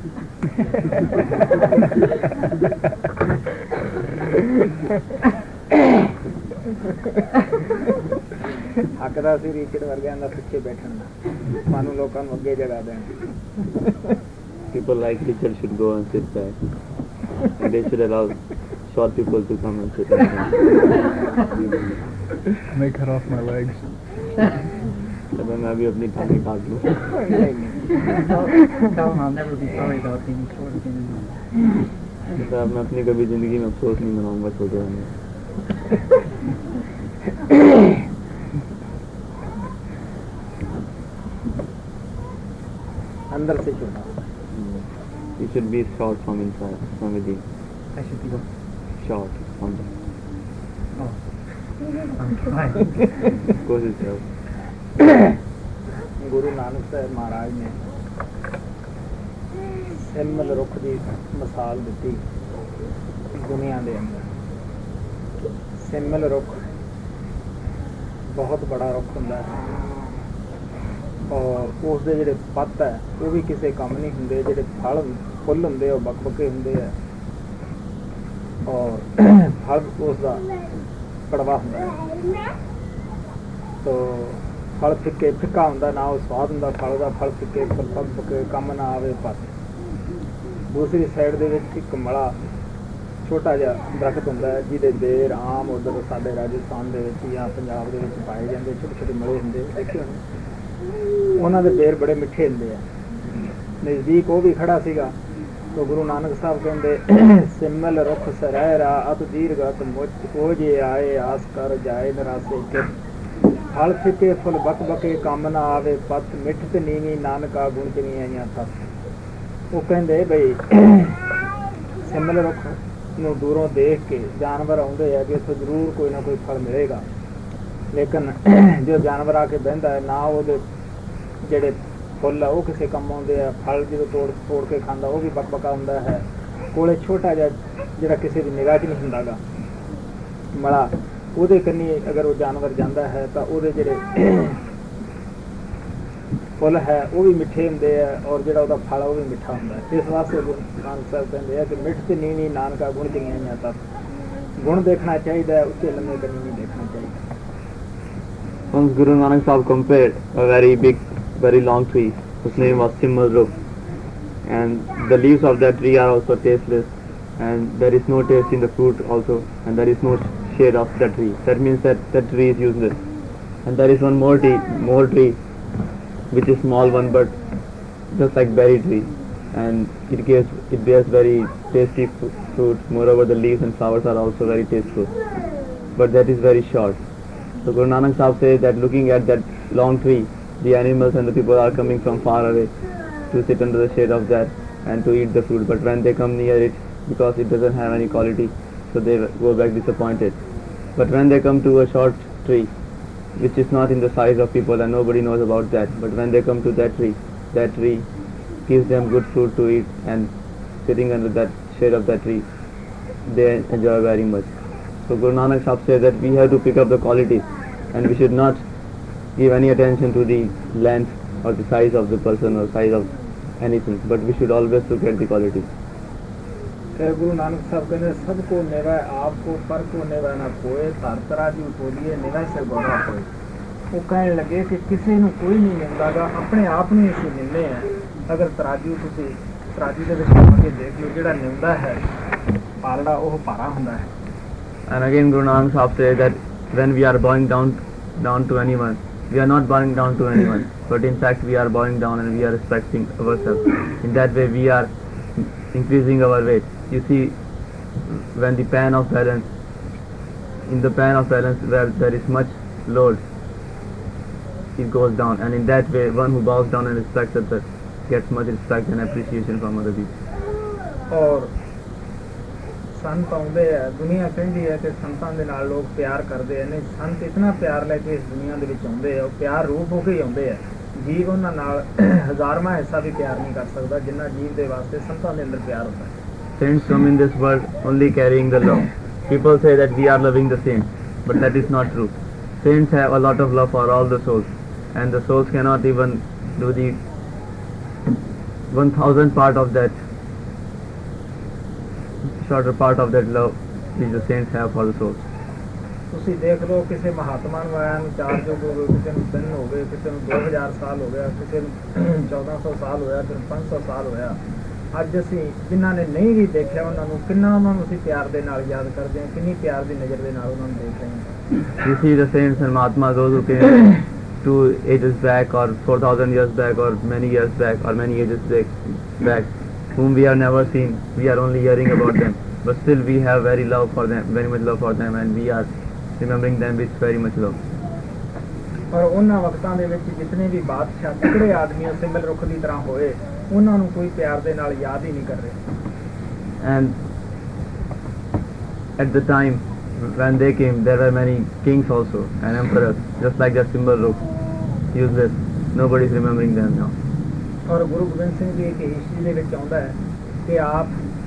ਹੱਕਦਾ ਸੀ ਰੀਚੜ ਵਰਗਿਆਂ ਦਾ ਪਿੱਛੇ ਬੈਠਣ ਦਾ, ਸਾਨੂੰ ਲੋਕਾਂ ਨੂੰ ਅੱਗੇ ਜਗਾ ਦੇਣ. People like Richard should go and sit back, and they should allow short people to come and sit in front. And they cut off my legs. तो मैं भी अपनी टांगे काट लूँ. Tell him I'll never be sorry about being short again. तो मैं अपनी कभी जिंदगी में अफसोस नहीं मनाऊंगा छोटे होने. अंदर से छोटा. You should be short from inside, from within. I should be what? Short from the. Oh. I'm trying. कोशिश करो. ਗੁਰੂ ਨਾਨਕ ਸਾਹਿਬ ਮਹਾਰਾਜ ਨੇ ਸਿਮਲ ਰੁੱਖ ਦੀ ਮਿਸਾਲ ਦਿੱਤੀ ਦੁਨੀਆ ਦੇ ਅੰਦਰ. ਸਿਮਲ ਰੁੱਖ ਬਹੁਤ ਬੜਾ ਰੁੱਖ ਹੁੰਦਾ ਹੈ, ਔਰ ਉਸ ਦੇ ਜਿਹੜੇ ਪੱਤ ਹੈ ਉਹ ਵੀ ਕਿਸੇ ਕੰਮ ਨਹੀਂ ਹੁੰਦੇ, ਜਿਹੜੇ ਫੁੱਲ ਹੁੰਦੇ ਉਹ ਬੱਕ-ਬੱਕੇ ਹੁੰਦੇ ਆ, ਔਰ ਫਲ ਉਸ ਦਾ ਕੜਵਾ ਹੁੰਦਾ ਹੈ. ਤੋ ਫਲ ਫਿੱਕਾ ਹੁੰਦਾ, ਨਾ ਉਹ ਸਵਾਦ ਹੁੰਦਾ ਫਲ ਦਾ. ਫਲ ਫਿੱਕੇ, ਫਲ ਪੱਕੇ, ਕੰਮ ਨਾ ਆਵੇ ਪੱਤ. ਦੂਸਰੀ ਸਾਈਡ ਦੇ ਵਿੱਚ ਇੱਕ ਮਲਾ ਛੋਟਾ ਜਿਹਾ ਦਰਖਤ ਹੁੰਦਾ ਹੈ, ਜਿਹਦੇ ਬੇਰ ਆਮ ਉੱਧਰ ਸਾਡੇ ਰਾਜਸਥਾਨ ਦੇ ਵਿੱਚ ਜਾਂ ਪੰਜਾਬ ਦੇ ਵਿੱਚ ਪਾਏ ਜਾਂਦੇ, ਛੋਟੇ ਛੋਟੇ ਮਲੇ ਹੁੰਦੇ, ਦੇਖੇ ਹੋਣੇ. ਉਹਨਾਂ ਦੇ ਬੇਰ ਬੜੇ ਮਿੱਠੇ ਹੁੰਦੇ ਆ. ਨਜ਼ਦੀਕ ਉਹ ਵੀ ਖੜਾ ਸੀਗਾ. ਤੋ ਗੁਰੂ ਨਾਨਕ ਸਾਹਿਬ ਕਹਿੰਦੇ ਸਿਮਲ ਰੁੱਖ ਸਰੈਰਾ ਅਤ ਦੀਰਘਤ ਮੁੱਚ ਉਹ ਜੇ ਆਏ ਆਸ ਕਰ ਜਾਏ ਨਰਾਸੇ ਕਿ ਫਲ ਫਿੱਕੇ ਫੁੱਲ ਬਕ ਬਕੇ ਕੰਮ ਨਾ ਆਵੇ ਪੱਤ ਮਿੱਠ ਤੇ ਨੀਵੀਂ ਨਾਨਕਾ ਗੁਣ ਚ ਨਹੀਂ ਆਈਆਂ ਤੱਤ. ਉਹ ਕਹਿੰਦੇ ਬਈ ਸਿਮਲ ਰੁੱਖ ਨੂੰ ਦੂਰੋਂ ਦੇਖ ਕੇ ਜਾਨਵਰ ਆਉਂਦੇ ਆ ਕਿ ਇੱਥੋਂ ਜ਼ਰੂਰ ਕੋਈ ਨਾ ਕੋਈ ਫਲ ਮਿਲੇਗਾ, ਲੇਕਿਨ ਜੋ ਜਾਨਵਰ ਆ ਕੇ ਬਹਿੰਦਾ ਹੈ ਨਾ ਉਹਦੇ ਜਿਹੜੇ ਫੁੱਲ ਆ ਉਹ ਕਿਸੇ ਕੰਮ ਆਉਂਦੇ ਆ, ਫਲ ਜਦੋਂ ਤੋੜ ਕੇ ਖਾਂਦਾ ਉਹ ਵੀ ਬਕਬਕਾ ਹੁੰਦਾ ਹੈ. ਕੋਲੇ ਛੋਟਾ ਜਿਹਾ ਜਿਹੜਾ ਕਿਸੇ ਦੀ ਨਿਗਾਹ 'ਚ ਨਹੀਂ ਹੁੰਦਾ ਗਾ ਮਲਾ, ਉਹਦੇ ਕੰਨੀ ਅਗਰ ਉਹ ਜਾਨਵਰ ਜਾਂਦਾ ਹੈ ਤਾਂ ਉਹਦੇ ਜਿਹੜੇ ਫੁੱਲ ਹੈ ਉਹ ਵੀ ਮਿੱਠੇ ਹੁੰਦੇ ਆ, ਔਰ ਜਿਹੜਾ ਉਹਦਾ ਫਲ ਉਹ ਵੀ ਮਿੱਠਾ ਹੁੰਦਾ ਹੈ. ਇਸ ਵਾਸਤੇ ਗੁਰੂ ਨਾਨਕ ਸਾਹਿਬ ਕਹਿੰਦੇ ਆ ਕਿ ਮਿੱਠ ਤੇ ਨੀਵੀਂ ਨਾਨਕਾ ਗੁਣ ਚੰਗੀਆਂ ਜਾਂ ਤੱਕ. ਗੁਣ ਦੇਖਣਾ ਚਾਹੀਦਾ ਹੈ, ਉੱਚੇ ਲੰਮੇ ਕੰਨੀ ਨਹੀਂ ਦੇਖਣਾ ਚਾਹੀਦਾ. Once Guru Nanak Sahib compared a very big, very long tree, whose name was Simmal Rukh, and the leaves of that tree are also tasteless, and there is no taste in the fruit also, and there is no shade of the tree. That means that that tree is useless. And there is one more tree, which is small one, but just like berry tree, and it bears very tasty fruit. Moreover, the leaves and flowers are also very tasteful, but that is very short. So Guru Nanak Sahib says that looking at that long tree, the animals and the people are coming from far away to sit under the shade of that and to eat the fruit. But when they come near it, because it doesn't have any quality, so they go back disappointed. But when they come to a short tree, which is not in the size of people and nobody knows about that, but when they come to that tree gives them good fruit to eat, and sitting under that shade of that tree, they enjoy very much. So Guru Nanak Sahib says that we have to pick up the qualities, and we should not give any attention to the length or the size of the person or size of anything, but we should always look at the qualities. Guru Nanak साहब कहते सबको नेवा आपको पर को नेवा ना कोई तारतरा जी बोलिए नेवा से गौरा कोई. वो कहने लगे कि किसी ਨੂੰ ਕੋਈ ਨਹੀਂ ਮਿਲਦਾਗਾ, ਆਪਣੇ ਆਪ ਨੂੰ ਅਸੀਂ ਮਿਲਨੇ ਆ. ਅਗਰ ਤਰਾਜੂ ਤੁਸੀਂ ਤਰਾਜੂ ਦੇ ਵਿੱਚ ਪਾ ਕੇ ਦੇਖ ਲਓ, ਜਿਹੜਾ ਨਿਉਂਦਾ ਹੈ ਪਾਲੜਾ ਉਹ ਭਾਰਾ ਹੁੰਦਾ ਹੈ. And again Guru Nanak Sahib says that when we are bowing down to anyone, we are not bowing down to anyone, but in fact we are bowing down and we are respecting ourselves. In that way we are increasing our weight. You see, when the pan of balance, in the pan of balance where there is much load, it goes down, and in that way one who bows down and respects others gets much respect and appreciation from other people. और ਸੰਤ ਆਉਂਦੇ ਆ, ਦੁਨੀਆ ਕਹਿੰਦੀ ਹੈ ਕਿ ਸੰਤਾਂ ਦੇ ਨਾਲ ਲੋਕ ਪਿਆਰ ਕਰਦੇ ਆ. ਨਹੀਂ, ਸੰਤ ਇਤਨਾ ਪਿਆਰ ਲੈ ਕੇ ਇਸ ਦੁਨੀਆ ਦੇ ਵਿੱਚ ਆਉਂਦੇ ਆ, ਉਹ ਪਿਆਰ ਰੂਪ ਹੋ ਕੇ ਹੀ ਆਉਂਦੇ ਆ. ਜੀਵ ਉਹਨਾਂ ਨਾਲ ਹਜ਼ਾਰਵਾਂ ਹਿੱਸਾ ਵੀ ਪਿਆਰ ਨਹੀਂ ਕਰ ਸਕਦਾ ਜਿੰਨਾ ਜੀਵ ਦੇ ਵਾਸਤੇ ਸੰਤਾਂ ਦੇ ਅੰਦਰ ਪਿਆਰ ਹੁੰਦਾ ਹੈ. Saints come in this world only carrying the love. People say that we are loving the saints, but that is not true. Saints have a lot of love for all the souls, and the souls cannot even do the 1,000 part of that, shorter part of that love which the saints have for the souls. ਤੁਸੀਂ ਦੇਖ ਲਓ ਕਿਸੇ ਮਹਾਤਮਾ ਨੂੰ ਆਇਆ ਨੂੰ 4 ਯੁੱਗ ਹੋ ਗਏ, ਕਿਸੇ ਨੂੰ 3 ਹੋ ਗਏ, ਕਿਸੇ ਨੂੰ 2000 ਸਾਲ ਹੋ ਗਿਆ, ਕਿਸੇ ਨੂੰ 1400 ਸਾਲ ਹੋਇਆ, ਕਿਸੇ ਨੂੰ 500 ਸਾਲ ਹੋਇਆ। ਅੱਜ ਅਸੀਂ ਜਿਨ੍ਹਾਂ ਨੇ ਨਹੀਂ ਵੀ ਦੇਖਿਆ ਉਹਨਾਂ ਨੂੰ ਕਿੰਨਾ ਉਹਨਾਂ ਨੂੰ ਅਸੀਂ ਪਿਆਰ ਦੇ ਨਾਲ ਯਾਦ ਕਰਦੇ ਹਾਂ, ਕਿੰਨੀ ਪਿਆਰ ਦੀ ਨਜ਼ਰ ਦੇ ਨਾਲ ਉਹਨਾਂ ਨੂੰ ਦੇਖ ਰਹੇ ਹਾਂ। You see the saints and Mahatmas, those who came 2 ages back or 4,000 years back or many years back or many ages back, whom we have never seen, we are only hearing about them, but still we have very love for them, very much love for them, and we are remembering them with very much love. ਔਰ ਉਹਨਾਂ ਵਕਤਾਂ ਦੇ ਵਿੱਚ ਜਿਤਨੇ ਵੀ ਬਾਦਸ਼ਾਹ ਤਕੜੇ ਆਦਮੀ ਸਿਮਲ ਰੁੱਖ ਦੀ ਤਰ੍ਹਾਂ ਹੋਏ, ਉਹਨਾਂ ਨੂੰ ਕੋਈ ਪਿਆਰ ਦੇ ਨਾਲ ਯਾਦ ਹੀ ਨਹੀਂ ਕਰ ਰਿਹਾ। And at the time when they came, there were many kings also and emperors, just like that symbol Rukh, useless. Nobody is remembering them now. ਔਰ ਗੁਰੂ ਗੋਬਿੰਦ ਸਿੰਘ ਜੀ ਇੱਕ ਹਿਸਟਰੀ ਦੇ ਵਿੱਚ ਆਉਂਦਾ ਹੈ ਕਿ ਆਪ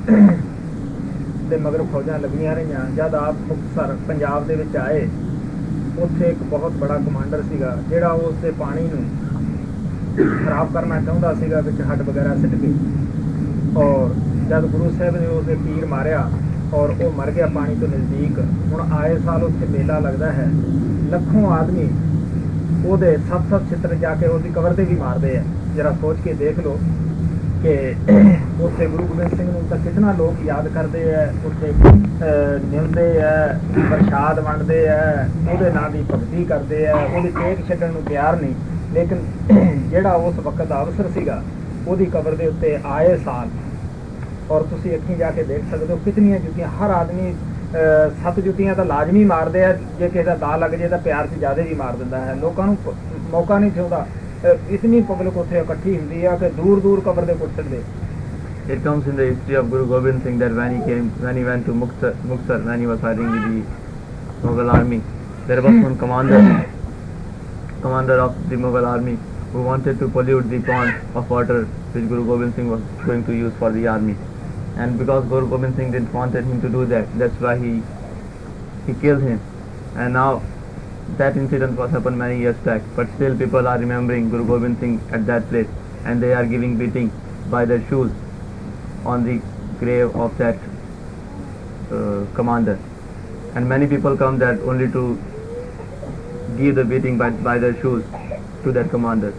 ਦੇ ਮਗਰ ਫੌਜਾਂ ਲੱਗੀਆਂ ਰਹੀਆਂ। ਜਦ ਆਪ ਮੁਕਤਸਰ ਪੰਜਾਬ ਦੇ ਵਿੱਚ ਆਏ, ਉੱਥੇ ਇੱਕ ਬਹੁਤ ਬੜਾ ਕਮਾਂਡਰ ਸੀਗਾ ਜਿਹੜਾ ਉਸ ਦੇ ਪਾਣੀ ਨੂੰ ਖਰਾਬ ਕਰਨਾ ਚਾਹੁੰਦਾ ਸੀਗਾ ਵਿੱਚ ਹੱਡ ਵਗੈਰਾ ਸਿੱਟ ਕੇ। ਔਰ ਜਦ ਗੁਰੂ ਸਾਹਿਬ ਨੇ ਉਸ ਦੇ ਤੀਰ ਮਾਰਿਆ ਔਰ ਉਹ ਮਰ ਗਿਆ ਪਾਣੀ ਤੋਂ ਨਜ਼ਦੀਕ। ਹੁਣ ਆਏ ਸਾਲ ਉੱਥੇ ਮੇਲਾ ਲੱਗਦਾ ਹੈ, ਲੱਖੋਂ ਆਦਮੀ ਉਹਦੇ 7-7 ਛਿੱਤਰ ਜਾ ਕੇ ਉਹਦੀ ਕਬਰ ਤੇ ਵੀ ਮਾਰਦੇ ਆ। ਜਰਾ ਸੋਚ ਕੇ ਦੇਖ ਲਓ ਕਿ ਉੱਥੇ ਗੁਰੂ ਗੋਬਿੰਦ ਸਿੰਘ ਨੂੰ ਤਾਂ ਕਿਤਨਾ ਲੋਕ ਯਾਦ ਕਰਦੇ ਆ, ਉੱਥੇ ਨਿੰਦੇ ਆ, ਪ੍ਰਸ਼ਾਦ ਵੰਡਦੇ ਆ, ਉਹਦੇ ਨਾਂ ਦੀ ਭਗਤੀ ਕਰਦੇ ਆ, ਉਹਦੀ ਟੇਕ ਛੱਡਣ ਨੂੰ ਤਿਆਰ ਨਹੀਂ। ਲੇਕਿਨ ਜਿਹੜਾ ਉਸ ਵਕਤ ਦਾ ਅਵਸਰ ਸੀਗਾ, ਉਹਦੀ ਕਬਰ ਦੇ ਉੱਤੇ ਆਏ ਸਾਲ, ਔਰ ਤੁਸੀਂ ਅੱਖੀਂ ਜਾ ਕੇ ਦੇਖ ਸਕਦੇ ਹੋ ਕਿਤਨੀਆਂ ਜੁੱਤੀਆਂ। ਹਰ ਆਦਮੀ 7 ਜੁੱਤੀਆਂ ਤਾਂ ਲਾਜ਼ਮੀ ਮਾਰਦੇ ਆ, ਜੇ ਕਿਸੇ ਦਾ ਦਾ ਲੱਗ ਜੇ ਤਾਂ ਪਿਆਰ 'ਚ ਜ਼ਿਆਦਾ ਵੀ ਮਾਰ ਦਿੰਦਾ ਹੈ। ਲੋਕਾਂ ਨੂੰ ਮੌਕਾ ਨਹੀਂ ਦਿੰਦਾ, ਇਤਨੀ ਪਬਲਿਕ ਉੱਥੇ ਇਕੱਠੀ ਹੁੰਦੀ ਆ ਕਿ ਦੂਰ ਦੂਰ ਕਬਰ ਦੇ ਕੋਲ ਛੱਡਦੇ। It comes in the history of Guru Gobind Singh that when he went to Muktsar, when he was fighting with the Mughal army, there was one commander of the Mughal army who wanted to pollute the pond of water which Guru Gobind Singh was going to use for the army. And because Guru Gobind Singh didn't wanted him to do that, that's why he killed him. And now that incident was happened many years back, but still people are remembering Guru Gobind Singh at that place, and they are giving beating by their shoes on the grave of that commander. And many people come there only to give the beating by their shoes to that commander.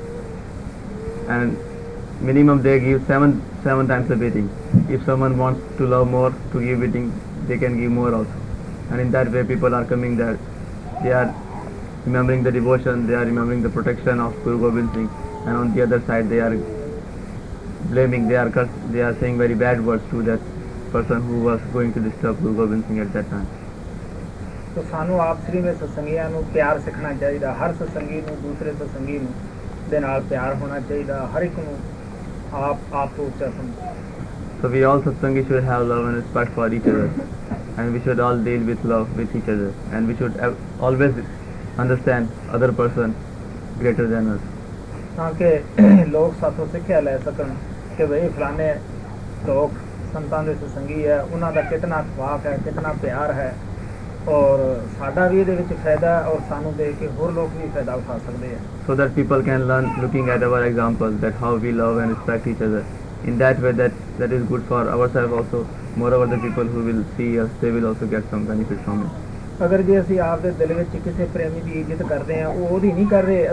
And minimum they give seven times the beating. If someone wants to love more, to give beating, they can give more also. And in that way people are coming there. They are remembering the devotion, they are remembering the protection of Guru Gobind Singh, and on the other side they are blaming, they are saying very bad words to that person who was going to disturb Guru Gobind Singh at that time. तो ਸਾਨੂੰ ਆਪ ਸ੍ਰੀ ਵਿੱਚ ਸਤਸੰਗੀਆਂ ਨੂੰ ਪਿਆਰ ਸਿੱਖਣਾ ਚਾਹੀਦਾ। ਹਰ ਸਤਸੰਗੀ ਨੂੰ ਦੂਸਰੇ ਸਤਸੰਗੀ ਨੂੰ ਦੇ ਨਾਲ ਪਿਆਰ ਹੋਣਾ ਚਾਹੀਦਾ। ਹਰ ਇੱਕ ਨੂੰ ਆਪ ਤੋਂ ਉੱਚਾ ਸਮਝੋ। So we all satsangi should have love and respect for each other, and we should all deal with love with each other, and we should always understand other person greater than us. ਤਾਂ ਕਿ ਲੋਕ ਸਾਥੋਂ ਸਿੱਖਿਆ ਲੈ ਸਕਣ ਕਿ ਬਈ ਫਲਾਣੇ ਲੋਕ ਸੰਤਾਂ ਦੇ ਸਤਸੰਗੀ ਹੈ, ਉਹਨਾਂ ਦਾ ਕਿਤਨਾ ਖਵਾਕ ਹੈ, ਕਿਤਨਾ ਪਿਆਰ ਹੈ, ਔਰ ਸਾਡਾ ਵੀ ਇਹਦੇ ਵਿੱਚ ਫਾਇਦਾ ਹੈ, ਔਰ ਸਾਨੂੰ ਦੇਖ ਕੇ ਹੋਰ ਲੋਕ ਵੀ ਫਾਇਦਾ ਉਠਾ ਸਕਦੇ ਆ। So that people can learn looking at our example, that how we love and respect each other. In that way that is good for ourselves also. Moreover, the people who will see us, they will also get some benefit from it. ਅਗਰ ਜੇ ਅਸੀਂ ਆਪ ਦੇ ਦਿਲ ਵਿੱਚ ਕਿਸੇ ਪ੍ਰੇਮੀ ਦੀ ਇੱਜ਼ਤ ਕਰਦੇ ਹਾਂ, ਉਹ ਉਹਦੀ ਨਹੀਂ ਕਰ ਰਹੇ,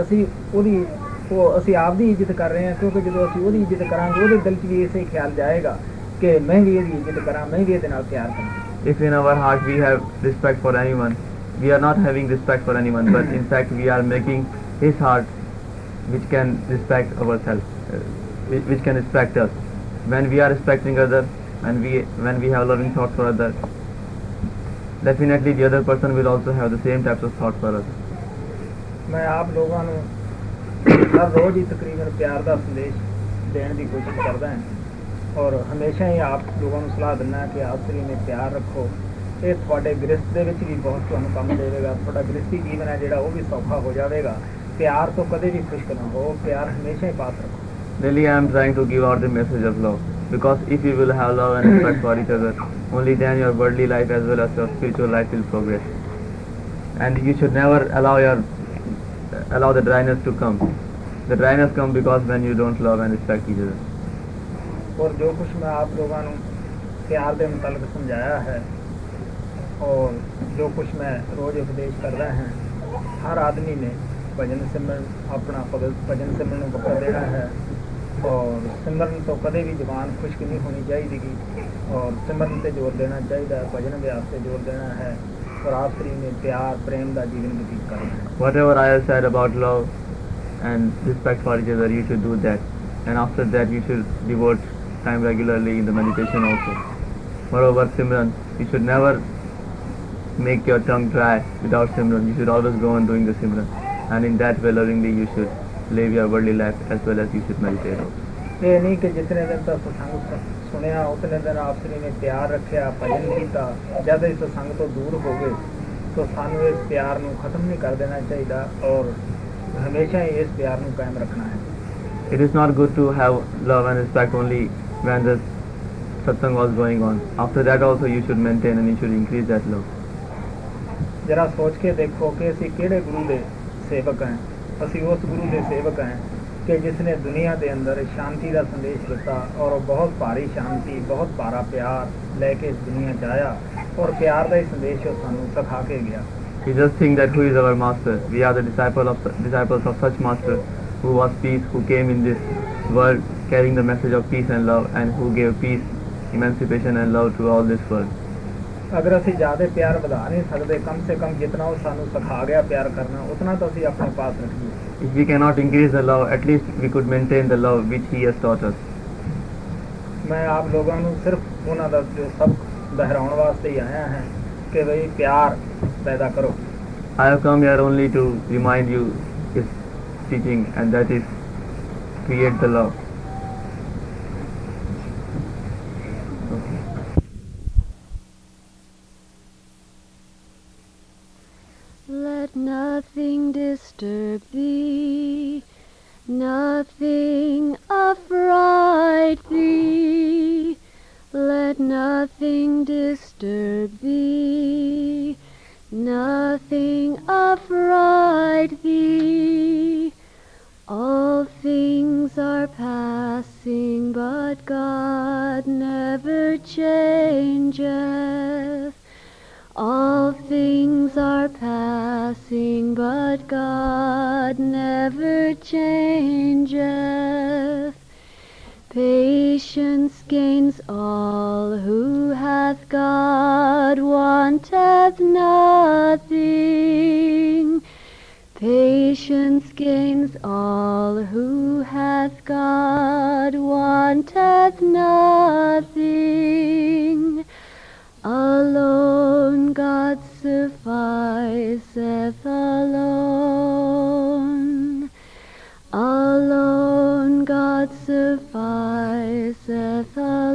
ਅਸੀਂ ਆਪ ਦੀ ਇੱਜ਼ਤ ਕਰ ਰਹੇ ਹਾਂ। ਕਿਉਂਕਿ ਜਦੋਂ ਅਸੀਂ ਉਹਦੀ ਇੱਜ਼ਤ ਕਰਾਂਗੇ, ਉਹਦੇ ਦਿਲ 'ਚ ਵੀ ਇਸੇ ਖਿਆਲ ਜਾਏਗਾ ਕਿ ਮੈਂ ਵੀ ਇਹਦੀ ਇੱਜ਼ਤ ਕਰਾਂ, ਮੈਂ ਵੀ ਇਹਦੇ ਨਾਲ ਪਿਆਰ ਕਰਾਂ। If in our heart we have respect for anyone, we are not having respect for anyone, but in fact we are making his heart which can respect ourselves, which can respect us. When we are respecting other, and when we have loving thoughts for other, definitely the other person will also have the same types of thoughts for us. ਮੈਂ ਆਪ ਲੋਕਾਂ ਨੂੰ ਹਰ ਰੋਜ਼ ਹੀ ਤਕਰੀਬਨ ਪਿਆਰ ਦਾ ਸੰਦੇਸ਼ ਦੇਣ ਦੀ ਕੋਸ਼ਿਸ਼ ਕਰਦਾ ਹਾਂ, ਔਰ ਹਮੇਸ਼ਾ ਹੀ ਆਪ ਲੋਕਾਂ ਨੂੰ ਸਲਾਹ ਦਿੰਦਾ ਕਿ ਆਪਸਰੀ ਨੇ ਪਿਆਰ ਰੱਖੋ। ਇਹ ਤੁਹਾਡੇ ਗ੍ਰਸਥ ਦੇ ਵਿੱਚ ਵੀ ਬਹੁਤ ਤੁਹਾਨੂੰ ਕੰਮ ਦੇਵੇਗਾ। ਤੁਹਾਡਾ ਗ੍ਰਸਥੀ ਜੀਵਨ ਹੈ ਜਿਹੜਾ ਉਹ ਵੀ ਸੌਖਾ ਹੋ ਜਾਵੇਗਾ। ਪਿਆਰ ਤੋਂ ਕਦੇ ਵੀ ਖੁਸ਼ਕ ਨਾ ਹੋ, ਪਿਆਰ ਹਮੇਸ਼ਾ ਹੀ ਪਾਸ ਰੱਖੋ। Really, I am trying to give out the message of love, because if you will have love and respect for each other, only then your worldly life as well as your spiritual life will progress. And you should never allow the dryness to come. The dryness comes because when you don't love and respect each other. और जो कुछ मैं आप लोगों ਨੂੰ प्यार के मुतालिक समझाया है और जो कुछ मैं रोज़ उपदेश कर रहा है, हर आदमी ने भजन सिमरन अपना भजन सिमरन को वक्त देना है और सिमरन तो कदे भी जबान खुश्क नहीं होनी चाहिए और सिमरन से जोर देना चाहिए, भजन अभ्यास से जोर देना है और आखिरी में प्यार प्रेम का जीवन व्यतीत करना है. Whatever I have said about love and respect for each other, you should do that, and after that you should devote time regularly in the meditation also. Moreover, Simran, you should never make your tongue dry without Simran. You should always go on doing the Simran, and in that way lovingly you should live your worldly life as well as you should meditate also. ये नहीं कि जितने दिन तक सत्संग सुनिया उतने दिन आप श्री ने प्यार रखा भजन किया, जब इस सत्संग तो दूर हो गए तो सानू इस प्यार नू खत्म नहीं कर देना चाहिए और हमेशा ही इस प्यार नू कायम रखना है. It is not good to have love and respect only when the satsang was going on. After that also you should maintain and you should increase that love. जरा सोच के देखो कि असी किहड़े गुरु दे सेवक हैं. असी उस गुरु दे सेवक हैं कि जिसने दुनिया के अंदर शांति का संदेश दिता और बहुत भारी शांति बहुत भारा प्यार लेके इस दुनिया च आया और प्यार का ही संदेश वो सानू सिखा के गया. You just think that who is our master? We are the disciples of such master who was peace, who came in this world carrying the message of peace and love, and who gave peace, emancipation and love to all this world. अगर असी ज़्यादा प्यार बढ़ा नहीं सकते, कम से कम जितना वो सानू सिखा गया प्यार करना उतना तो असी अपने पास रखिए. If we cannot increase the love, at least we could maintain the love which he has taught us. मैं आप लोगों को सिर्फ उन्हों का जो सबक दोहराने वास्ते ही आया है कि भाई प्यार पैदा करो. I have come here only to remind you his teaching, and that is create the love. Let nothing disturb thee, nothing affright thee. Let nothing disturb thee, nothing affright thee. All things are passing, but God never changeth. All things are passing, but God never changeth. Patience gains all, who hath God wanteth nothing. Patience gains all, who hath God wanteth nothing. Alone God sufficeth alone. Alone God sufficeth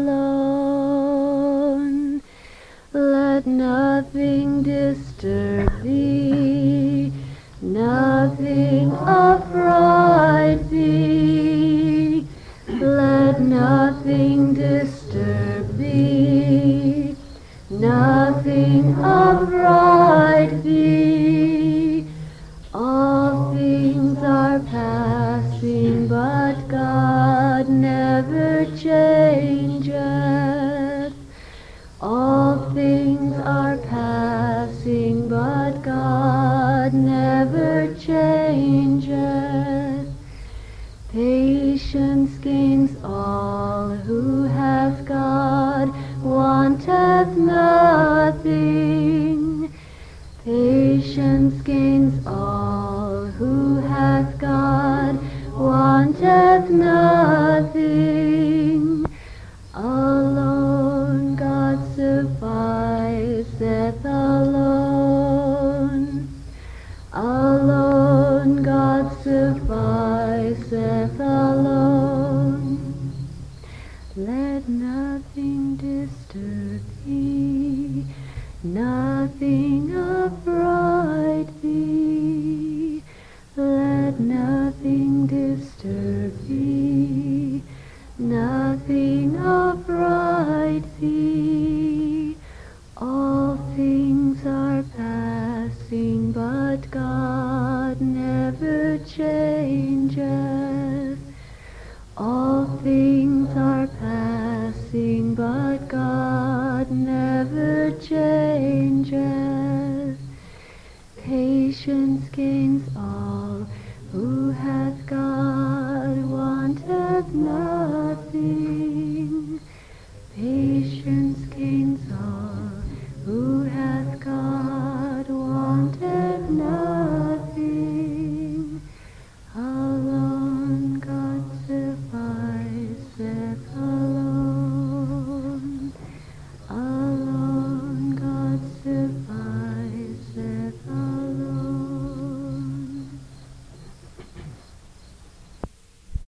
alone. Let nothing disturb thee, nothing affright thee. Let nothing disturb thee, nothing affright thee. All things are passing, but God never changeth. All things are passing, but God never changeth. Patience gains all, who hath God wanteth nothing. Patience gains all, who hath God wanteth nothing. Alone God sufficeth alone. Alone God sufficeth alone. Let nothing disturb thee, nothing affright thee. Let nothing disturb thee, nothing affright thee. All things are passing, but God never changeth. All things are passing, patience gains